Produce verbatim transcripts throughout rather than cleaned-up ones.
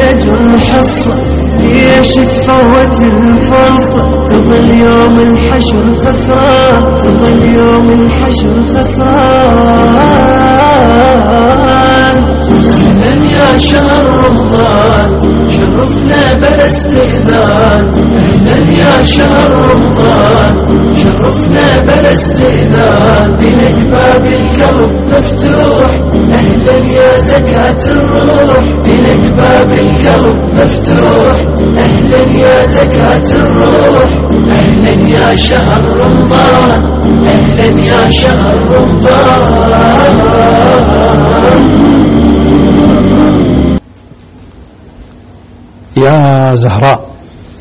تهجر حصة ليش تفوت الفرصة تظل يوم الحشر خسران تظل يوم الحشر خسران. أهلا يا شهر رمضان شرفنا بلا استئذان أهلا يا شهر رمضان شرفنا بلا استئذان بلك باب القلب مفتوح أهلا يا زكاة الروح بلك باب القلب مفتوح أهلا يا زكاة الروح أهلا يا شهر رمضان أهلا يا شهر رمضان. يا زهراء،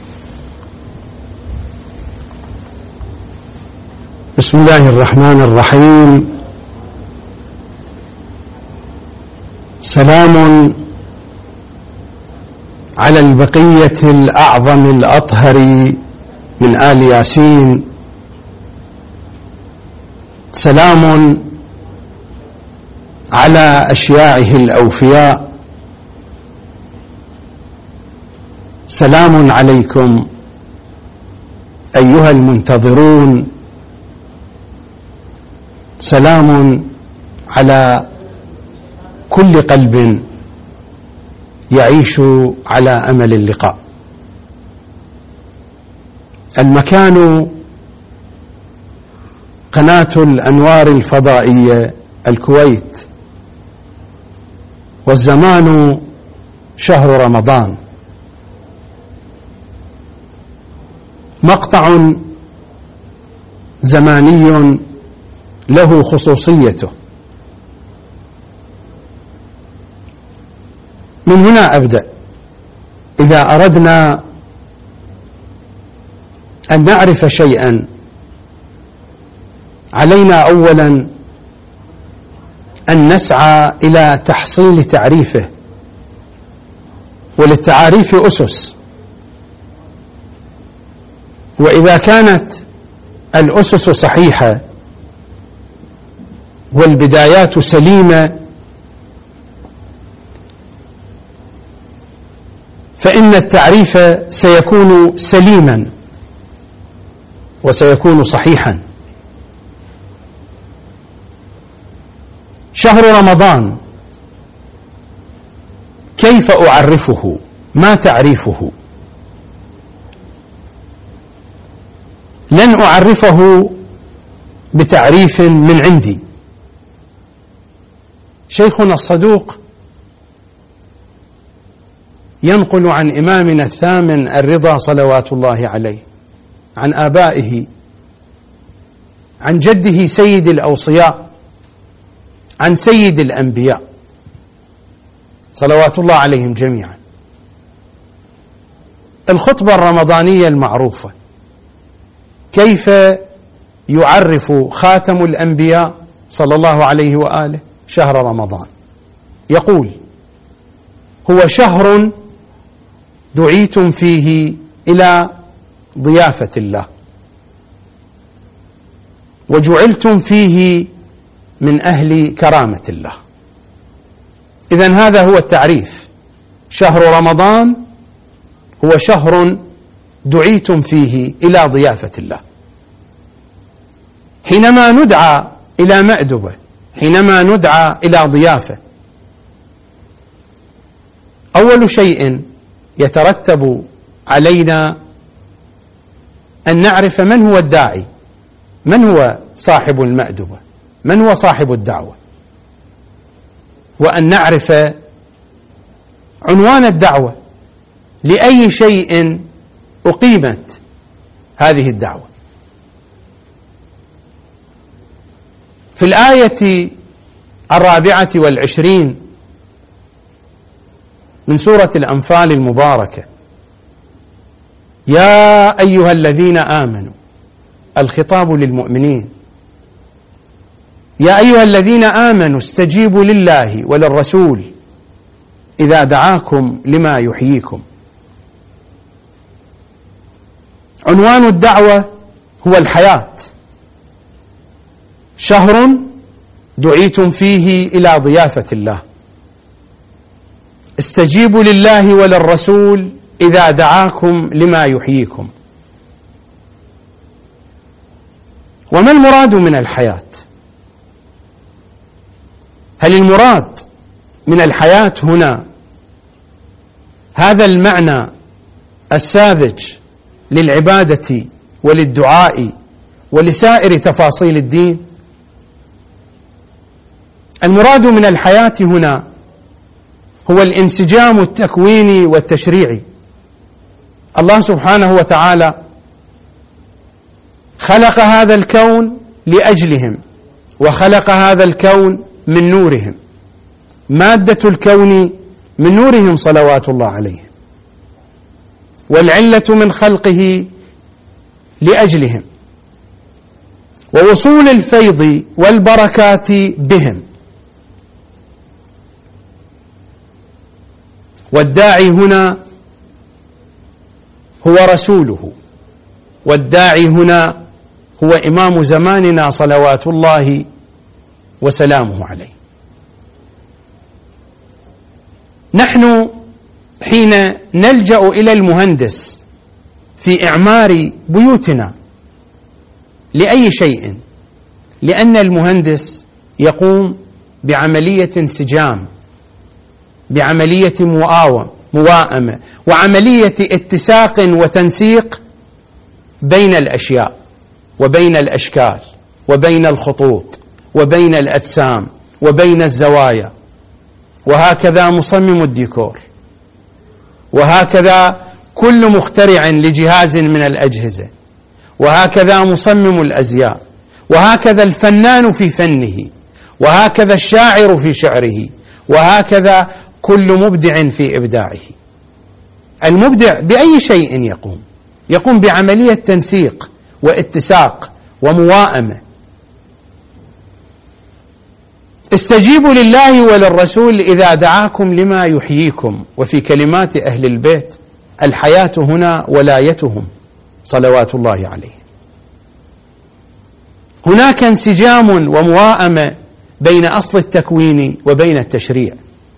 بسم الله الرحمن الرحيم. سلام على البقية الأعظم الأطهر من آل ياسين، سلام على أشياعه الأوفياء، سلام عليكم أيها المنتظرون، سلام على كل قلب يعيش على أمل اللقاء. المكان قناة الأنوار الفضائية الكويت، والزمان شهر رمضان. مقطع زماني له خصوصيته. من هنا أبدأ. إذا أردنا أن نعرف شيئا علينا أولا أن نسعى إلى تحصيل تعريفه، وللتعاريف أسس، وإذا كانت الأسس صحيحة والبدايات سليمة فإن التعريف سيكون سليما وسيكون صحيحا. شهر رمضان كيف أعرفه؟ ما تعريفه؟ لن أعرفه بتعريف من عندي. شيخنا الصدوق ينقل عن إمامنا الثامن الرضا صلوات الله عليه، عن آبائه، عن جده سيد الأوصياء، عن سيد الأنبياء صلوات الله عليهم جميعا. الخطبة الرمضانية المعروفة كيف يعرف خاتم الأنبياء صلى الله عليه وآله شهر رمضان. يقول: هو شهر دعيتم فيه إلى ضيافة الله، وجعلتم فيه من أهل كرامة الله. إذن هذا هو التعريف. شهر رمضان هو شهر دعيتم فيه إلى ضيافة الله. حينما ندعى إلى مأدبة، حينما ندعى إلى ضيافة، أول شيء يترتب علينا أن نعرف من هو الداعي، من هو صاحب المأدبة، من هو صاحب الدعوة، وأن نعرف عنوان الدعوة، لأي شيء أقيمت هذه الدعوة. في الآية الرابعة والعشرين من سورة الأنفال المباركة: يا أيها الذين آمنوا، الخطاب للمؤمنين، يا أيها الذين آمنوا استجيبوا لله وللرسول إذا دعاكم لما يحييكم. عنوان الدعوة هو الحياة. شهر دعيتم فيه إلى ضيافة الله. استجيبوا لله وللرسول إذا دعاكم لما يحييكم. وما المراد من الحياة؟ هل المراد من الحياة هنا هذا المعنى الساذج للعبادة وللدعاء ولسائر تفاصيل الدين؟ المراد من الحياة هنا هو الانسجام التكويني والتشريعي. الله سبحانه وتعالى خلق هذا الكون لأجلهم، وخلق هذا الكون من نورهم، مادة الكون من نورهم صلوات الله عليهم، والعلة من خلقه لأجلهم، ووصول الفيض والبركات بهم. والداعي هنا هو رسوله، والداعي هنا هو إمام زماننا صلوات الله وسلامه عليه. نحن حين نلجأ إلى المهندس في إعمار بيوتنا لأي شيء، لأن المهندس يقوم بعملية انسجام، بعملية موائمة، وعملية اتساق وتنسيق بين الأشياء وبين الأشكال وبين الخطوط وبين الأجسام وبين الزوايا. وهكذا مصمم الديكور، وهكذا كل مخترع لجهاز من الأجهزة، وهكذا مصمم الأزياء، وهكذا الفنان في فنه، وهكذا الشاعر في شعره، وهكذا كل مبدع في إبداعه. المبدع بأي شيء يقوم يقوم بعملية تنسيق واتساق وموائمة. استجيبوا لله وللرسول إذا دعاكم لما يحييكم. وفي كلمات أهل البيت الحياة هنا ولايتهم صلوات الله عليهم. هناك انسجام وموائمة بين أصل التكوين وبين التشريع.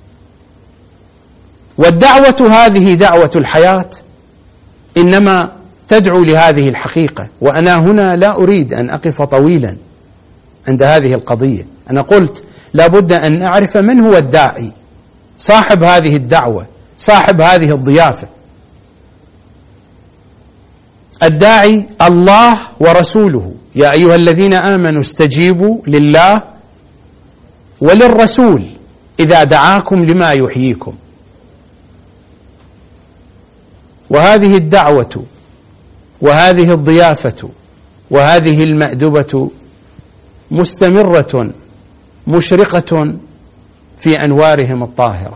والدعوة هذه دعوة الحياة إنما تدعو لهذه الحقيقة. وأنا هنا لا أريد أن أقف طويلا عند هذه القضية. أنا قلت لا بد أن نعرف من هو الداعي، صاحب هذه الدعوة، صاحب هذه الضيافة. الداعي الله ورسوله. يا أيها الذين آمنوا استجيبوا لله وللرسول إذا دعاكم لما يحييكم. وهذه الدعوة وهذه الضيافة وهذه المأدبة مستمرة مشرقة في أنوارهم الطاهرة.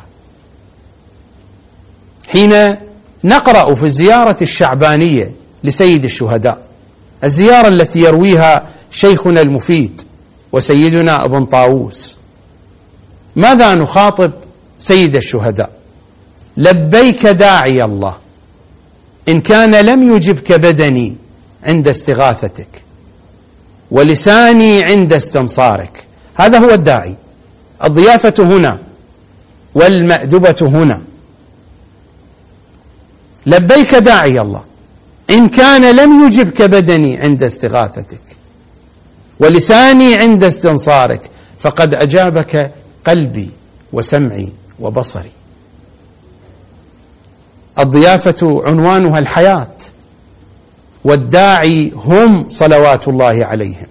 حين نقرأ في الزيارة الشعبانية لسيد الشهداء، الزيارة التي يرويها شيخنا المفيد وسيدنا ابن طاووس، ماذا نخاطب سيد الشهداء؟ لبيك داعي الله، إن كان لم يجبك بدني عند استغاثتك ولساني عند استنصارك. هذا هو الداعي. الضيافة هنا والمأدبة هنا. لبيك داعي الله، إن كان لم يجبك بدني عند استغاثتك ولساني عند استنصارك، فقد أجابك قلبي وسمعي وبصري. الضيافة عنوانها الحياة، والداعي هم صلوات الله عليهم.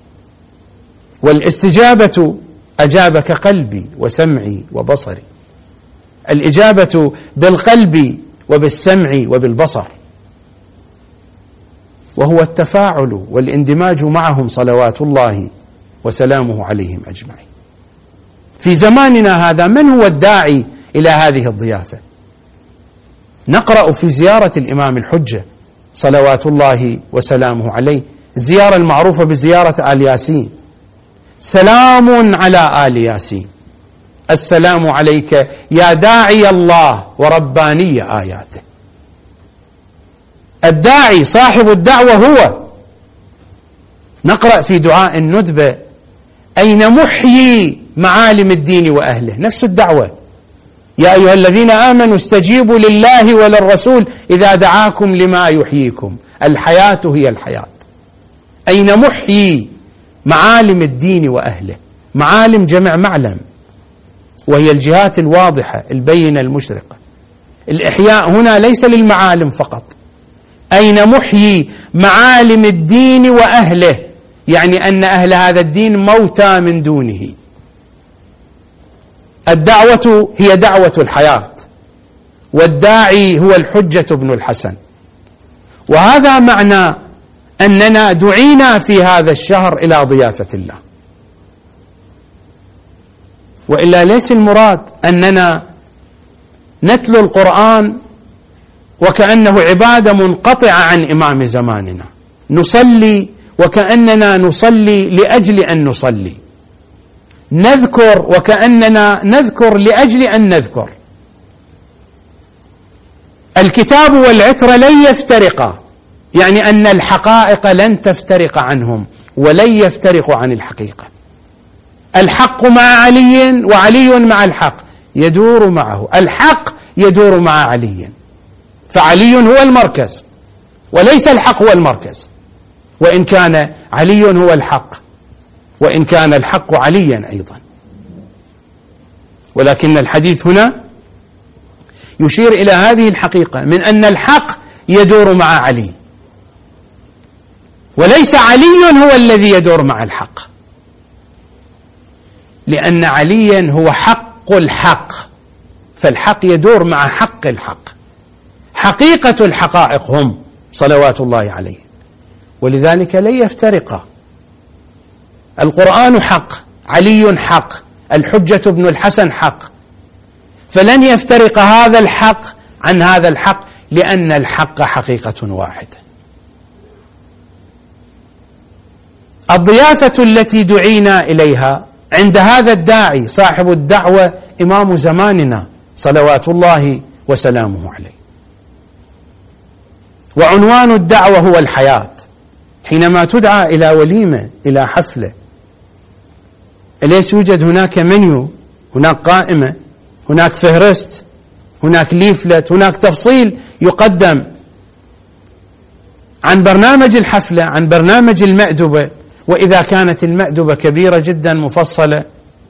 والاستجابة أجابك قلبي وسمعي وبصري. الإجابة بالقلب وبالسمع وبالبصر، وهو التفاعل والاندماج معهم صلوات الله وسلامه عليهم أجمعين. في زماننا هذا من هو الداعي إلى هذه الضيافة؟ نقرأ في زيارة الإمام الحجة صلوات الله وسلامه عليه، الزيارة المعروفة بزيارة آل ياسين: سلام على آل ياسين، السلام عليك يا داعي الله ورباني آياته. الداعي صاحب الدعوة هو. نقرأ في دعاء الندبة: أين محيي معالم الدين وأهله؟ نفس الدعوة. يا أيها الذين آمنوا استجيبوا لله وللرسول إذا دعاكم لما يحييكم. الحياة هي الحياة. أين محيي معالم الدين وأهله؟ معالم جمع معلم، وهي الجهات الواضحة البينة المشرقة. الإحياء هنا ليس للمعالم فقط. أين محيي معالم الدين وأهله، يعني أن أهل هذا الدين موتى من دونه. الدعوة هي دعوة الحياة، والداعي هو الحجة بن الحسن. وهذا معنى أننا دعينا في هذا الشهر إلى ضيافة الله، وإلا ليس المراد أننا نتلو القرآن وكأنه عبادة منقطعة عن إمام زماننا، نصلي وكأننا نصلي لأجل أن نصلي، نذكر وكأننا نذكر لأجل أن نذكر. الكتاب والعترة لن يفترقا، يعني أن الحقائق لن تفترق عنهم ولن يفترقوا عن الحقيقة. الحق مع علي وعلي مع الحق، يدور معه الحق، يدور مع علي، فعلي هو المركز وليس الحق هو المركز، وإن كان علي هو الحق، وإن كان الحق عليا أيضا. ولكن الحديث هنا يشير إلى هذه الحقيقة من أن الحق يدور مع علي، وليس علي هو الذي يدور مع الحق، لأن عليا هو حق الحق، فالحق يدور مع حق الحق. حقيقة الحقائق هم صلوات الله عليه، ولذلك لن يفترقا. القرآن حق، علي حق، الحجة بن الحسن حق، فلن يفترق هذا الحق عن هذا الحق، لأن الحق حقيقة واحدة. الضيافة التي دعينا إليها عند هذا الداعي صاحب الدعوة إمام زماننا صلوات الله وسلامه عليه. وعنوان الدعوة هو الحياة. حينما تدعى إلى وليمة، إلى حفلة، أليس يوجد هناك منيو، هناك قائمة، هناك فهرست، هناك ليفلت، هناك تفصيل يقدم عن برنامج الحفلة، عن برنامج المأدبة. وإذا كانت المأدبة كبيرة جدا مفصلة،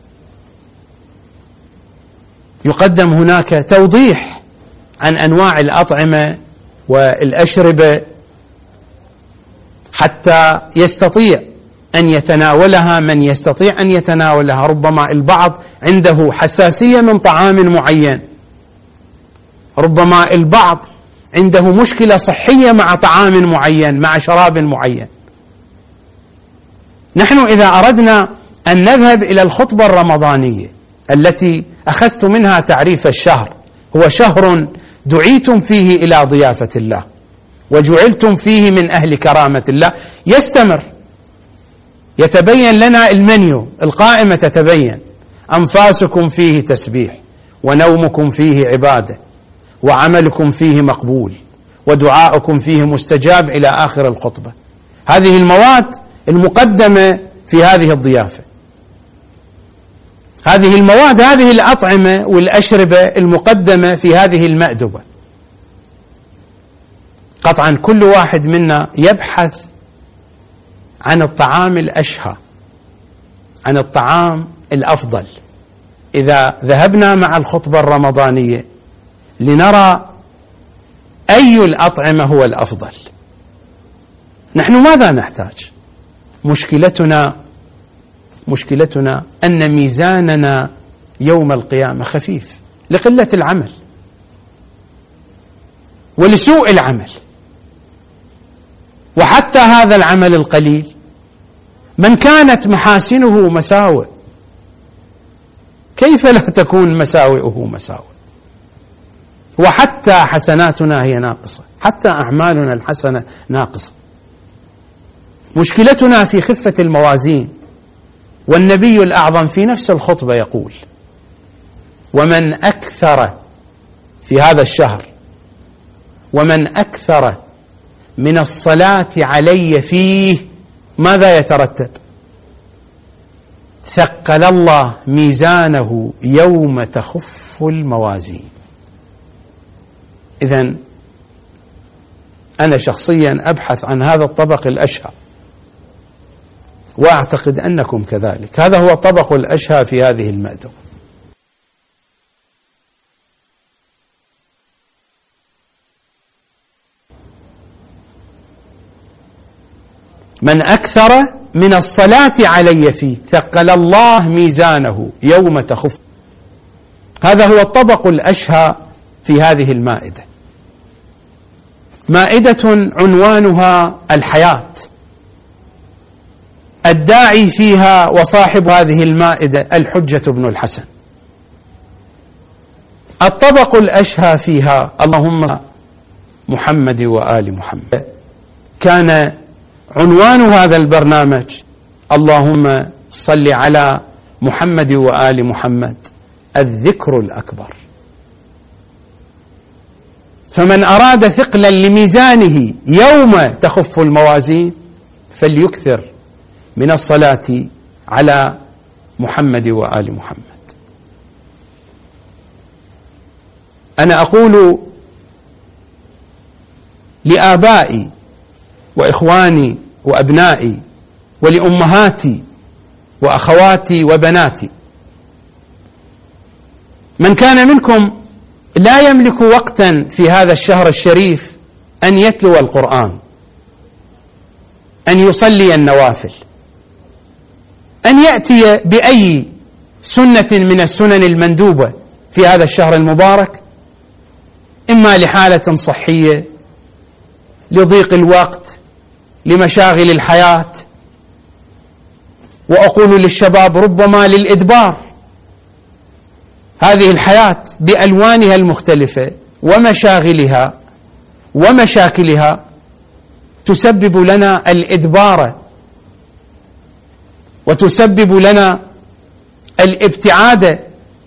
يقدم هناك توضيح عن أنواع الأطعمة والأشربة حتى يستطيع أن يتناولها من يستطيع أن يتناولها. ربما البعض عنده حساسية من طعام معين، ربما البعض عنده مشكلة صحية مع طعام معين، مع شراب معين. نحن إذا أردنا أن نذهب إلى الخطبة الرمضانية التي أخذت منها تعريف الشهر، هو شهر دعيتم فيه إلى ضيافة الله وجعلتم فيه من أهل كرامة الله، يستمر، يتبين لنا المنيو، القائمة تتبين. أنفاسكم فيه تسبيح، ونومكم فيه عبادة، وعملكم فيه مقبول، ودعاؤكم فيه مستجاب، إلى آخر الخطبة. هذه المواد المقدمة في هذه الضيافة، هذه المواد، هذه الأطعمة والأشربة المقدمة في هذه المأدبة. قطعا كل واحد منا يبحث عن الطعام الأشهى، عن الطعام الأفضل. إذا ذهبنا مع الخطبة الرمضانية لنرى أي الأطعمة هو الأفضل، نحن ماذا نحتاج؟ مشكلتنا مشكلتنا أن ميزاننا يوم القيامة خفيف لقلة العمل ولسوء العمل. وحتى هذا العمل القليل من كانت محاسنه مساوئ، كيف لا تكون مساوئه مساوئ؟ وحتى حسناتنا هي ناقصة، حتى أعمالنا الحسنة ناقصة. مشكلتنا في خفة الموازين. والنبي الأعظم في نفس الخطبة يقول: ومن أكثر في هذا الشهر ومن أكثر من الصلاة علي فيه، ماذا يترتب؟ ثقل الله ميزانه يوم تخف الموازين. إذن أنا شخصيا أبحث عن هذا الطبق الأشهى، وأعتقد أنكم كذلك. هذا هو الطبق الأشهى في هذه المأدبة. من أكثر من الصلاة علي فيه ثقل الله ميزانه يوم تخف. هذا هو الطبق الأشهى في هذه المائدة، مائدة عنوانها الحياة. الداعي فيها وصاحب هذه المائدة الحجة بن الحسن. الطبق الأشهى فيها اللهم محمد وآل محمد. كان عنوان هذا البرنامج اللهم صل على محمد وآل محمد، الذكر الأكبر. فمن أراد ثقلا لميزانه يوم تخف الموازين فليكثر من الصلاة على محمد وآل محمد. أنا أقول لآبائي وإخواني وأبنائي ولأمهاتي وأخواتي وبناتي، من كان منكم لا يملك وقتا في هذا الشهر الشريف أن يتلو القرآن، أن يصلي النوافل، أن يأتي بأي سنة من السنن المندوبة في هذا الشهر المبارك، إما لحالة صحية، لضيق الوقت، لمشاغل الحياة، وأقول للشباب ربما للإدبار. هذه الحياة بألوانها المختلفة ومشاغلها ومشاكلها تسبب لنا الإدبار، وتسبب لنا الابتعاد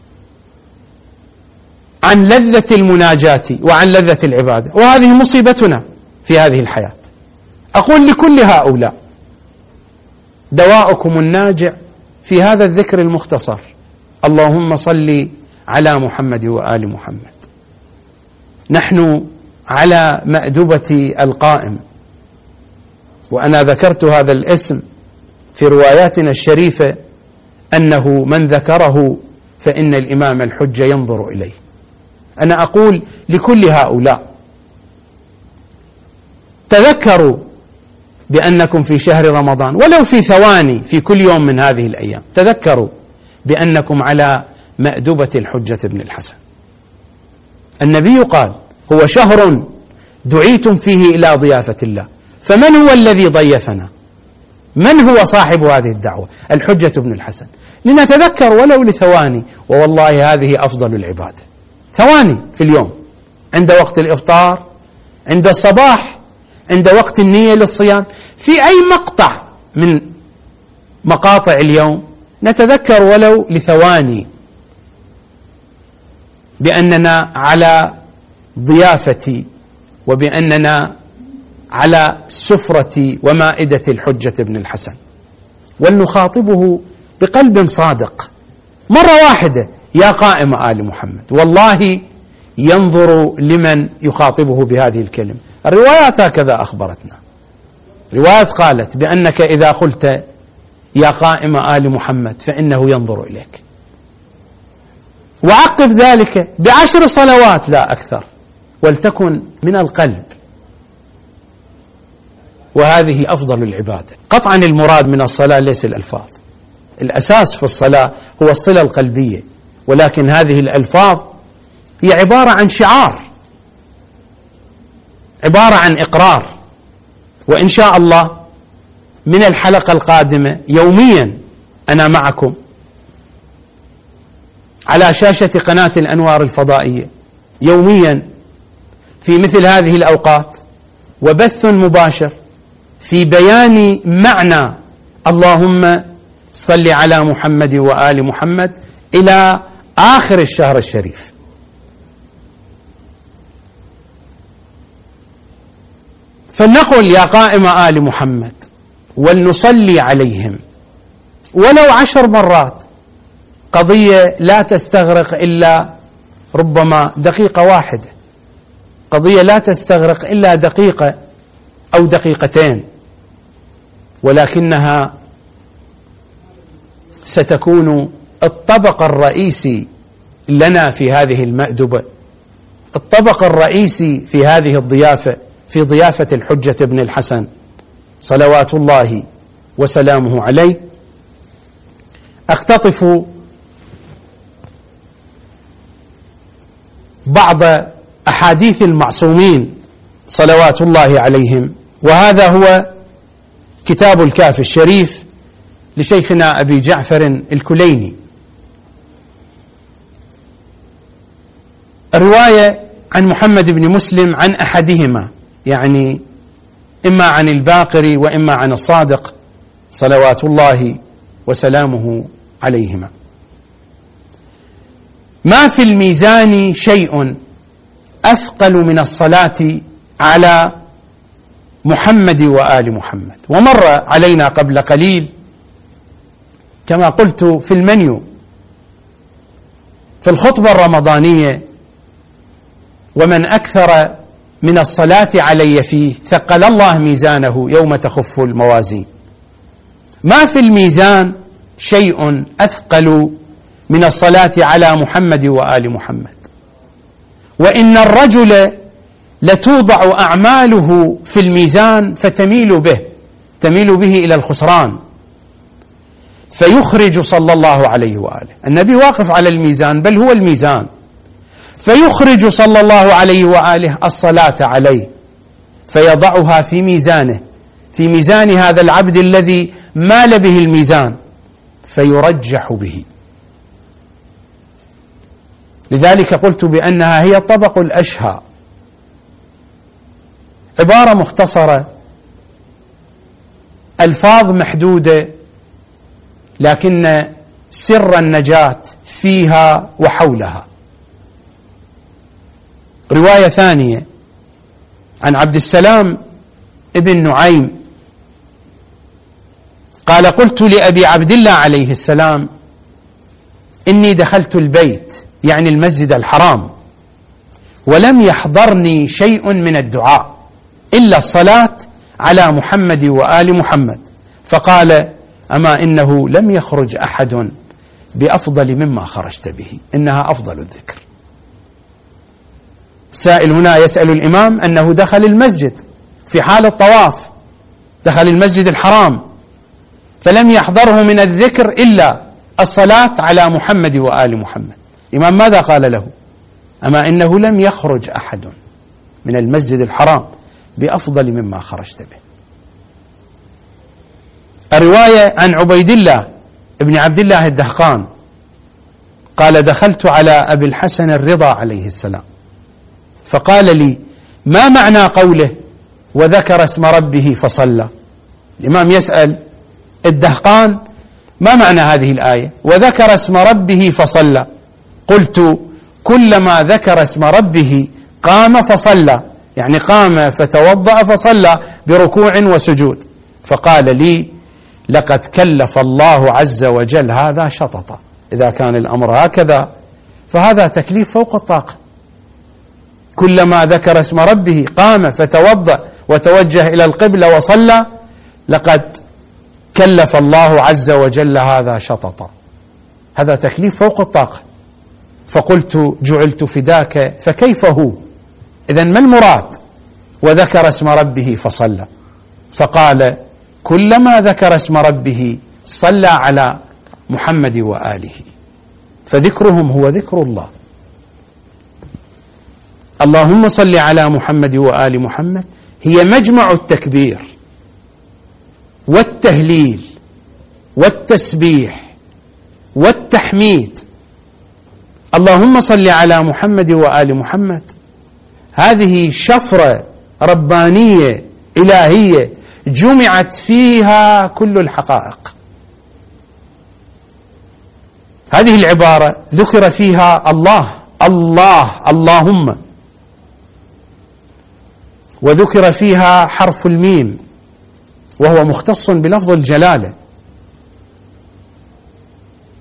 عن لذة المناجاة وعن لذة العبادة، وهذه مصيبتنا في هذه الحياة. أقول لكل هؤلاء دواءكم الناجع في هذا الذكر المختصر، اللهم صل على محمد وآل محمد. نحن على مأدبة القائم، وأنا ذكرت هذا الاسم في رواياتنا الشريفة أنه من ذكره فإن الإمام الحجة ينظر إليه. أنا أقول لكل هؤلاء تذكروا بأنكم في شهر رمضان، ولو في ثواني في كل يوم من هذه الأيام، تذكروا بأنكم على مأدبة الحجة بن الحسن. النبي قال هو شهر دعيتم فيه إلى ضيافة الله، فمن هو الذي ضيفنا؟ من هو صاحب هذه الدعوة؟ الحجة بن الحسن. لنتذكر ولو لثواني، ووالله هذه أفضل العبادة. ثواني في اليوم، عند وقت الإفطار، عند الصباح، عند وقت النية للصيام، في أي مقطع من مقاطع اليوم نتذكر ولو لثواني بأننا على ضيافة، وبأننا على سفرة ومائدة الحجة بن الحسن، ولنخاطبه بقلب صادق مرة واحدة: يا قائم آل محمد. والله ينظر لمن يخاطبه بهذه الكلمة. الروايات هكذا أخبرتنا، روايات قالت بأنك إذا قلت يا قائم آل محمد فإنه ينظر إليك، وعقب ذلك بعشر صلوات لا أكثر، ولتكن من القلب، وهذه أفضل العبادة. قطعا المراد من الصلاة ليس الألفاظ، الأساس في الصلاة هو الصلة القلبية، ولكن هذه الألفاظ هي عبارة عن شعار، عبارة عن إقرار. وإن شاء الله من الحلقة القادمة يوميا أنا معكم على شاشة قناة الأنوار الفضائية، يوميا في مثل هذه الأوقات، وبث مباشر في بيان معنى اللهم صل على محمد وآل محمد إلى آخر الشهر الشريف. فلنقل يا قائم آل محمد ولنصلي عليهم ولو عشر مرات. قضية لا تستغرق إلا ربما دقيقة واحدة، قضية لا تستغرق إلا دقيقة أو دقيقتين، ولكنها ستكون الطبق الرئيسي لنا في هذه المأدبة، الطبق الرئيسي في هذه الضيافة، في ضيافة الحجة بن الحسن صلوات الله وسلامه عليه. أقتطف بعض أحاديث المعصومين صلوات الله عليهم، وهذا هو كتاب الكافي الشريف لشيخنا أبي جعفر الكليني. الرواية عن محمد بن مسلم عن أحدهما، يعني إما عن الباقر وإما عن الصادق صلوات الله وسلامه عليهما: ما في الميزان شيء أثقل من الصلاة على محمد وآل محمد. ومر علينا قبل قليل كما قلت في المنيو في الخطبة الرمضانية: ومن أكثر من الصلاة علي فيه ثقل الله ميزانه يوم تخف الموازين. ما في الميزان شيء أثقل من الصلاة على محمد وآل محمد، وإن الرجل لتوضع أعماله في الميزان فتميل به تميل به إلى الخسران، فيخرج صلى الله عليه وآله، النبي واقف على الميزان بل هو الميزان، فيخرج صلى الله عليه وآله الصلاة عليه فيضعها في ميزانه، في ميزان هذا العبد الذي مال به الميزان، فيرجح به. لذلك قلت بأنها هي الطبق الأشهى، عبارة مختصرة، ألفاظ محدودة، لكن سر النجاة فيها وحولها. رواية ثانية عن عبد السلام ابن نعيم قال: قلت لأبي عبد الله عليه السلام: إني دخلت البيت، يعني المسجد الحرام، ولم يحضرني شيء من الدعاء إلا الصلاة على محمد وآل محمد، فقال: أما إنه لم يخرج أحد بأفضل مما خرجت به، إنها أفضل الذكر. سائل هنا يسأل الإمام أنه دخل المسجد في حال الطواف، دخل المسجد الحرام، فلم يحضره من الذكر إلا الصلاة على محمد وآل محمد. الإمام ماذا قال له؟ أما إنه لم يخرج أحد من المسجد الحرام بأفضل مما خرجت به. الرواية عن عبيد الله ابن عبد الله الدهقان قال: دخلت على أبي الحسن الرضا عليه السلام فقال لي: ما معنى قوله وذكر اسم ربه فصلى؟ الإمام يسأل الدهقان: ما معنى هذه الآية وذكر اسم ربه فصلى؟ قلت: كلما ذكر اسم ربه قام فصلى، يعني قام فتوضأ فصلى بركوع وسجود. فقال لي: لقد كلف الله عز وجل هذا شططا. إذا كان الأمر هكذا فهذا تكليف فوق الطاقة. كلما ذكر اسم ربه قام فتوضأ وتوجه إلى القبلة وصلى، لقد كلف الله عز وجل هذا شططا، هذا تكليف فوق الطاقة. فقلت: جعلت فداك، فكيف هو؟ إذن ما المراد وذكر اسم ربه فصلى؟ فقال: كلما ذكر اسم ربه صلى على محمد وآله، فذكرهم هو ذكر الله. اللهم صل على محمد وآل محمد هي مجمع التكبير والتهليل والتسبيح والتحميد. اللهم صل على محمد وآل محمد هذه شفرة ربانية إلهية جمعت فيها كل الحقائق. هذه العبارة ذكر فيها الله الله اللهم، وذكر فيها حرف الميم وهو مختص بلفظ الجلالة،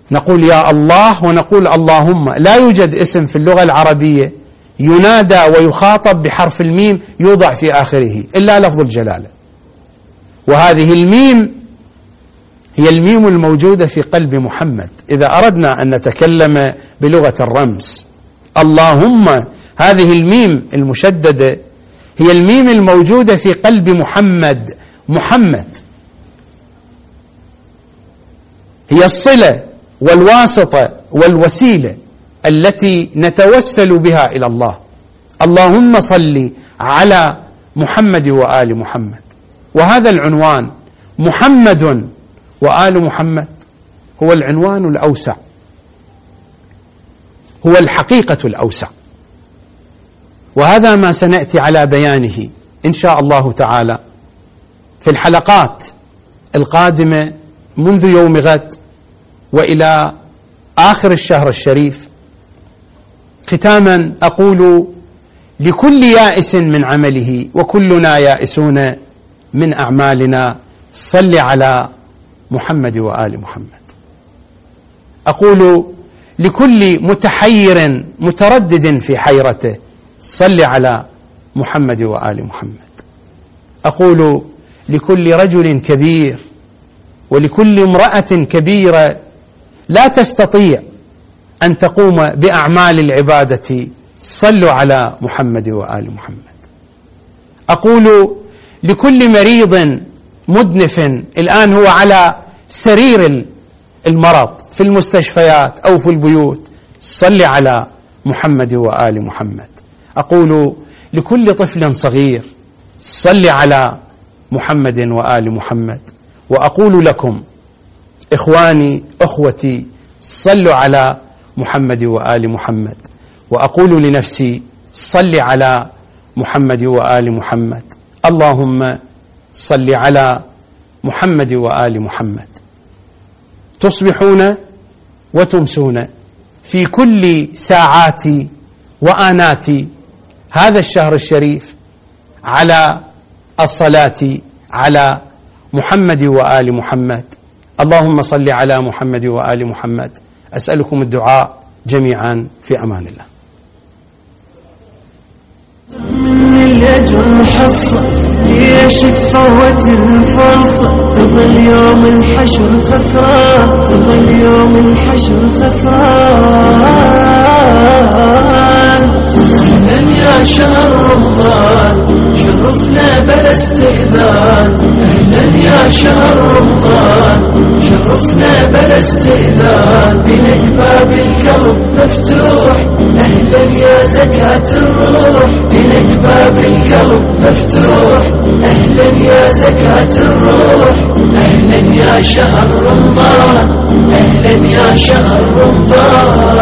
نقول يا الله ونقول اللهم. لا يوجد اسم في اللغة العربية ينادى ويخاطب بحرف الميم يوضع في آخره إلا لفظ الجلالة، وهذه الميم هي الميم الموجودة في قلب محمد. إذا أردنا أن نتكلم بلغة الرمز، اللهم هذه الميم المشددة هي الميم الموجودة في قلب محمد. محمد هي الصلة والواسطة والوسيلة التي نتوسل بها إلى الله. اللهم صل على محمد وآل محمد. وهذا العنوان محمد وآل محمد هو العنوان الأوسع، هو الحقيقة الأوسع، وهذا ما سنأتي على بيانه إن شاء الله تعالى في الحلقات القادمة منذ يوم غد وإلى آخر الشهر الشريف. ختاما أقول لكل يائس من عمله وكلنا يائسون من أعمالنا صل على محمد وآل محمد. أقول لكل متحير متردد في حيرته صل على محمد وآل محمد. أقول لكل رجل كبير ولكل امرأة كبيرة لا تستطيع أن تقوم بأعمال العبادة صلوا على محمد وآل محمد. أقول لكل مريض مدنف الآن هو على سرير المرض في المستشفيات أو في البيوت صل على محمد وآل محمد. أقول لكل طفل صغير صل على محمد وآل محمد. وأقول لكم إخواني أخوتي صلوا على محمد وآل محمد. وأقول لنفسي صل على محمد وآل محمد. اللهم صل على محمد وآل محمد. تصبحون وتمسون في كل ساعات وآنات هذا الشهر الشريف على الصلاة على محمد وآل محمد. اللهم صل على محمد وآل محمد. أسألكم الدعاء جميعا في أمان الله. من الأجر حصة ليش تفوت الفرصة، تظل يوم الحشر خسران، تظل يوم الحشر خسران. أهلا يا شهر رمضان شرفنا بلا استئذان، أهلا يا شهر رمضان شرفنا بلا استئذان. إلك باب القلب مفتوح أهلا يا زكاة الروح، إلك باب القلب مفتوح أهلا يا زكاة الروح. أهلا يا شهر رمضان أهلا يا شهر رمضان.